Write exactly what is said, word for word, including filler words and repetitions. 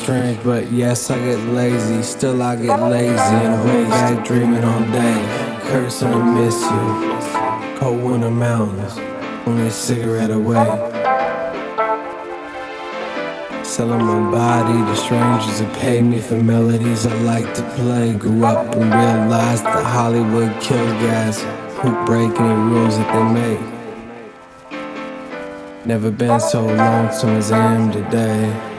strange, but yes, I get lazy. Still I get lazy and way back dreaming all day. Cursing to miss you. Cold winter mountains, only a cigarette away. Selling my body to strangers that pay me for melodies I like to play. Grew up and realized that Hollywood killed guys who break any rules that they make. Never been so lonesome as I am today.